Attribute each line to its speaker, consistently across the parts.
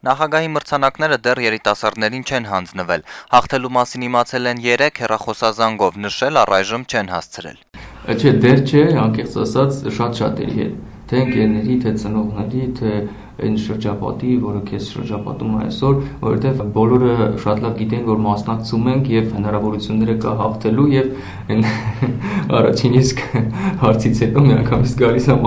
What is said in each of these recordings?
Speaker 1: Նախագահի մրցանակները դեռ երիտասարդներին չեն հանձնվել, հաղթելու մասին իմացել են 3 հեռախոսազանգով, նշել առայժմ չեն հասցրել։
Speaker 2: Չէ, դեռ չէ, անկեղծ ասած, շատ-շատերի հետ, թե ընկերների, թե ծնողների, թե այն շրջապատի, որը քեզ շրջապատում է այսօր, որովհետև բոլորը շատ լավ գիտեն, որ մասնակցում ենք եւ հնարավորությունները կա հաղթելու եւ այն առաջին իսկ հարցից հետո միանգամից գալիս է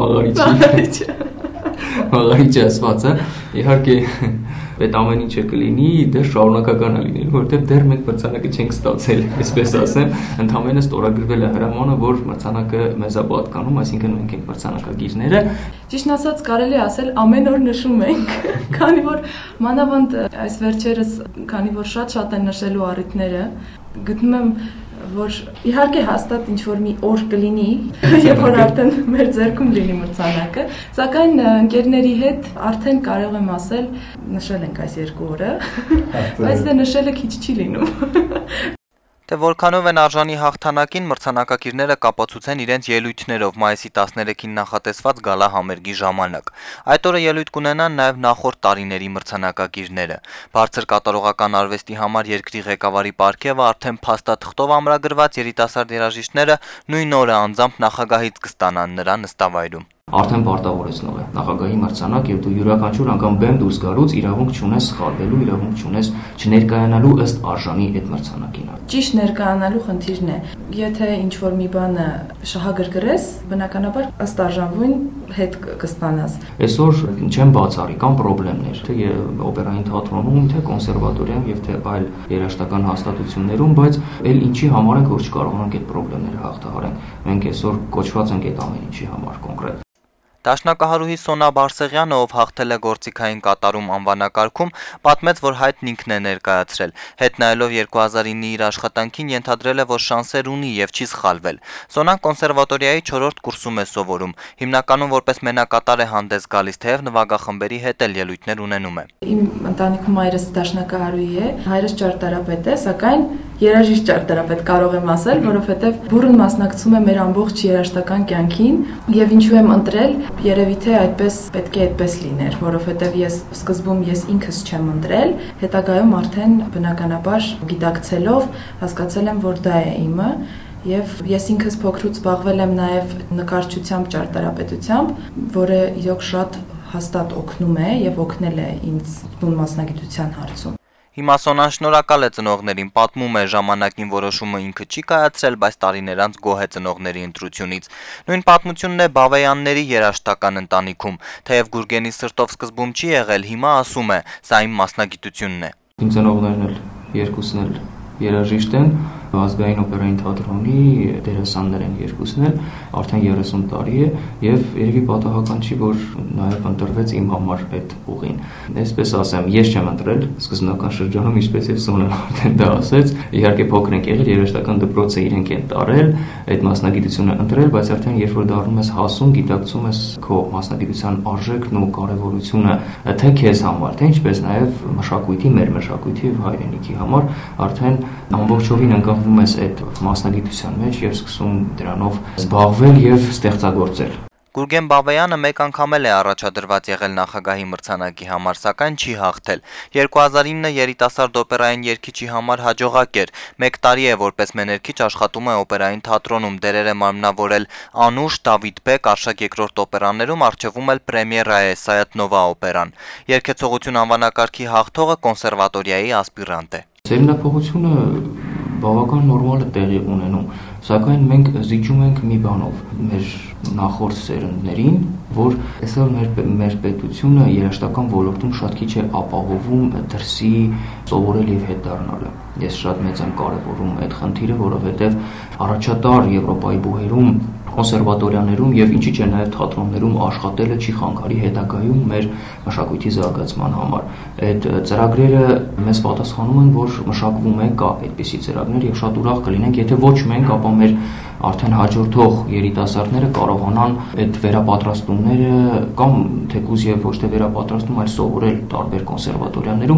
Speaker 2: մաղարիչը ասվածը, իհարկե այդ ամեն ինչը կլինի, դեռ շարունակական է լինելու, որովհետև դեռ մենք մրցանակը չենք ստացել, այսպես ասեմ, ընդհանրապես ստորագրվել է հրամանը, որ մրցանակը մեզ է պատկանում, այսինքն մենք ենք մրցանակագիրները։
Speaker 3: Ճիշտն ասած, կարելի ասել ամեն օր նշում ենք, քանի որ մանավանդ այս վերջերս, քանի որ շատ են նշելու առիթները, գտնում եմ, որ իհարկե հաստատ ինչ-որ մի օր կլինի, երբ որ արդեն մեր ձեռքում լինի մրցանակը, սակայն ընկերների հետ արդեն կարող եմ ասել, նշել ենք այս 2 օրը, բայց դե նշելը քիչ չի լինում։
Speaker 1: Թե որքանով են արժանի հաղթանակին, մրցանակակիրները կապացուցեն իրենց ելույթներով մայիսի 13-ին նախատեսված գալա համերգի ժամանակ։ Այդ օրը ելույթ կունենան նաև նախորդ տարիների մրցանակակիրները։ Բարձր կատարողական արվեստի համար երկրի ղեկավարի պարգևը արդեն փաստաթղթով ամրագրված երիտասարդ երաժիշտները նույն օրը անձամբ նախագահից կստանան նրա նստավայրում։
Speaker 2: Արդեն պարտավորեցնող է նախագահի մրցանակ եւ դու յուրաքանչյուր անգամ բեմ դուրս գալուց իրավունք չունես սխալվելու, իրավունք չունես չներկայանալու ըստ արժանի այդ մրցանակին։
Speaker 3: Ճիշտ ներկայանալու խնդիրն է։ Եթե ինչ-որ մի բանը շահագրգռես, բնականաբար ըստ արժանվույն հետ կստանաս։
Speaker 2: Այսօր չեմ բացառի, կան խնդիրներ, թե օպերային թատրոնում, թե կոնսերվատորիայում եւ թե այլ երաժշտական հաստատություններում, բայց այլ ինչի համար ենք, որ չկարողանանք այդ խնդիրները հաղթահարենք։ Մենք այսօր կոչված ենք այդ ամեն ինչի համար կոնկրետ։
Speaker 1: Դաշնակահարուհի Սոնա Բարսեղյանը, ով հաղթել է գործիքային կատարում անվանակարգում, պատմեց, որ հայտն ինքն է ներկայացրել։ Հետ նայելով 2009-ի իր աշխատանքին ենթադրել է, որ շանսեր ունի եւ չի սխալվել։ Սոնան կոնսերվատորիայի 4-րդ կուրսում է սովորում։ Հիմնականում որպես մենակատար է հանդես գալիս, թեև նվագախմբերի հետ էլ ելույթներ ունենում է։
Speaker 3: Իմ ընտանիքում հայրս դաշնակահարուհի է, հայրս ճարտարապետ է, սակայն երաժիշտ ճարտարապետ կարող եմ ասել, որովհետև բուրըն մասնակցում է մեր ամբողջ երաժշտական կյանքին եւ ինչու եմ ընտրել, երևի թե այդպես պետք է այդպես լիներ, որովհետև ես սկզբում ինքս չեմ ընտրել, հետագայում արդեն բնականաբար գիտակցելով հասկացել եմ, որ դա է իմը եւ ես ինքս փոքրուց զբաղվել եմ նաեւ նկարչությամբ, ճարտարապետությամբ, որը իրոք շատ հաստատ օգնում է եւ օգնել է ինձ բուն մասնագիտության հարցում։
Speaker 1: Հիմա Սոնան շնորհակալ է ծնողներին, պատմում է, ժամանակին որոշումը ինքը չի կայացրել, բայց տարիներ անց գոհ է ծնողների ընտրությունից։ Նույն պատմությունն է Բավեյանների երաժշտական ընտանիքում, թեև Գուրգենի սրտով սկզբում չի եղել, հիմա ասում է, սա իմ մասնագիտությունն է։
Speaker 2: Իմ ծնողներն էլ երկուսն էլ երաժիշտ են, ազգային օպերային թատրոնի դերասաններ են երկուսն էլ, արդեն 30 տարի է եւ երևի պատահական չի, որ նաեւ ընտրվեց իմ համար այդ ուղին։ Այսպես ասեմ, ես չեմ ընտրել սկզբնական շրջանում, ինչպես եւ Սոնան արդեն դա ասեց, իհարկե փոքր ենք եղել, երաժշտական դպրոցը իրենք են տարել, այդ մասնագիտությունը ընտրել, բայց արդեն երբ որ դառնում ես հասուն, գիտակցում ես քո մասնագիտության արժեքն ու կարեւորությունը, թե քեզ համար, թե ինչպես նաեւ մշակույթի, մեր մշակույթի եւ հայրենիքի համար, արդեն ամբողջովին ընկղվում ես այդ մասնագիտության մեջ եւ սկսում դրանով զբաղվել եւ ստեղծագործել։
Speaker 1: Գուրգեն Բավեյանը մեկ անգամ էլ է առաջադրված եղել նախագահի մրցանակի համար, սակայն չի հաղթել։ 2009 երիտասարդ օպերային երգիչի համար հաջողակ էր։ 1 տարի է որպես մեներքիչ աշխատում է օպերային թատրոնում, դերեր է մարմնավորել Անուշ, Դավիթ Բեկ, Արշակ երկրորդ օպերաներում, առջևում էլ պրեմիերա է Սայաթնովա օպերան։ Երգեցողություն անվանակարգի հաղթողը կոնսերվատորիայի ասպիրանտ է։
Speaker 2: Ձայնափոխությունը բավական նորմալ է տեղի ունենում, սակայն մենք զիջում ենք մի բանով մեր նախորդ սերունդներին, որ այսօր մեր պետությունը երաժշտական ոլորտում շատ քիչ է ապահովում դրսի սովորել եւ հետ դառնալը։ Ես շատ մեծ եմ կարևորում այդ խնդիրը, որովհետեւ առաջատար Եվրոպայի բուհերում կոնսերվատորիաներում եւ ինչի՞ չէ նաեւ թատրոններում աշխատելը չի խանգարի հետագայում մեր մշակույթի զարգացման համար։ Այդ ծրագրերը մեզ պատասխանում են, որ մշակվում է, կա այդպիսի ծրագրեր եւ շատ ուրախ կլինենք, եթե ոչ մենք, ապա մեր արդեն հաջորդող երիտասարդները կարողանան այդ վերապատրաստումները կամ թեկուզ եւ ոչ թե վերապատրաստում, այլ սովորել տարբեր կոնսերվատորիաներում։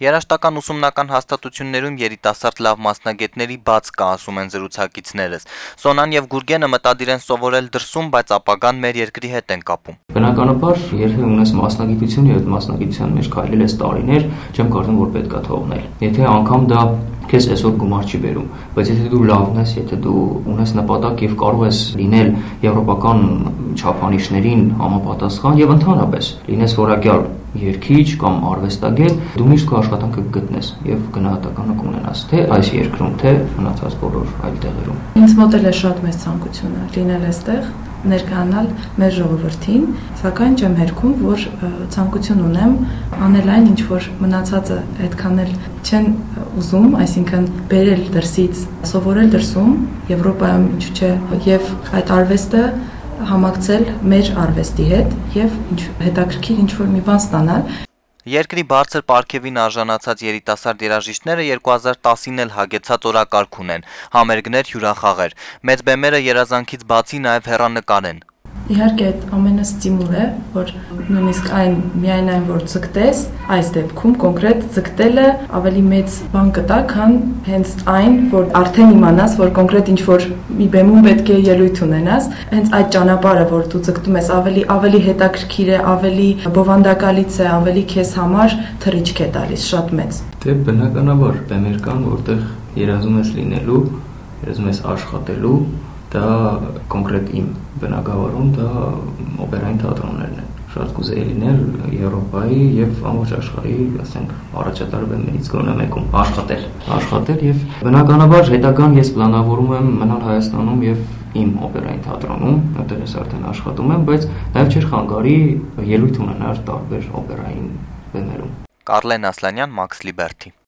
Speaker 1: Երաժշտական ուսումնական հաստատություններում երիտասարդ լավ մասնագետների բաց կա, ասում են զրուցակիցներս։ Սոնան եւ Գուրգենը մտադիր են սովորել դրսում, բայց ապագան մեր երկրի հետ են կապում։
Speaker 2: Բնականաբար, եթե ունես մասնագիտություն եւ այդ մասնագիտության մեջ քայլել ես տարիներ, չեմ կարծում, որ պետք է թողնել։ Եթե անգամ դա քեզ այսօր գումար չի բերում, բայց եթե դու լավն ես, եթե դու ունես նպատակ եւ կարող ես լինել եվրոպական չափանիշներին համապատասխան եւ ընդհանրապես լինես որակյալ երգիչ կամ արվեստագետ, դու միշտ քո աշխատանքը կգտնես եւ գնահատականը կունենաս, թե այս երկրում, թե մնացած բոլոր այլ տեղերում։
Speaker 3: Ինձ մոտ էլ է շատ մեծ ցանկությունը լինել այստեղ, ներկայանալ մեր ժողովրդին, սակայն չեմ հերքում, որ ցանկություն ունեմ անել այն, ինչ որ մնացածը այդքան էլ չեն ուզում, այսինքն բերել դրսից, սովորել դրսում, Եվրոպայում ինչ չէ, եւ այդ արվեստը համակցել մեր արվեստի հետ եւ հետաքրքիր ինչ-որ մի բան ստանալ։
Speaker 1: Երկրի բարձր պարգևին արժանացած երիտասարդ երաժիշտները 2010-ին էլ հագեցած օրակարգ ունեն, համերգներ, հյուրախաղեր։ Մեծ բեմերը երազանքից բացի նաև հեռանկար են։
Speaker 3: Իհարկե այդ ամենը ստիմուլ է, որ նույնիսկ միայն այն, որ ձգտես, այս դեպքում կոնկրետ ձգտելը ավելի մեծ բան կտա, քան հենց այն, որ արդեն իմանաս, որ կոնկրետ ինչ-որ մի բեմում պետք է ելույթ ունենաս, հենց այդ ճանապարհը, որ դու ձգտում ես, ավելի հետաքրքիր է, ավելի բովանդակալից է, ավելի քեզ համար թռիչք է տալիս, շատ մեծ։
Speaker 2: Դե բնականաբար բեմեր կան, որտեղ երազում ես լինելու, երազում ես աշխատելու, դա կոնկրետ իմ բնակավարում դա օպերային թատրոններն են։ Շատ կուզեի լինել Եվրոպայի եւ ամբողջ աշխարհի, ասենք, առաջատար բեմերից գոնե մեկում աշխատել եւ բնականաբար հետագան ես պլանավորում եմ մնալ Հայաստանում եւ իմ օպերային թատրոնում, որտեղ ես արդեն աշխատում եմ, բայց նաեւ չէր խանգարի ելույթ ունենալ տարբեր օպերային բեմերում։
Speaker 1: Կարլեն Ասլանյան, Մաքս Լիբերթի։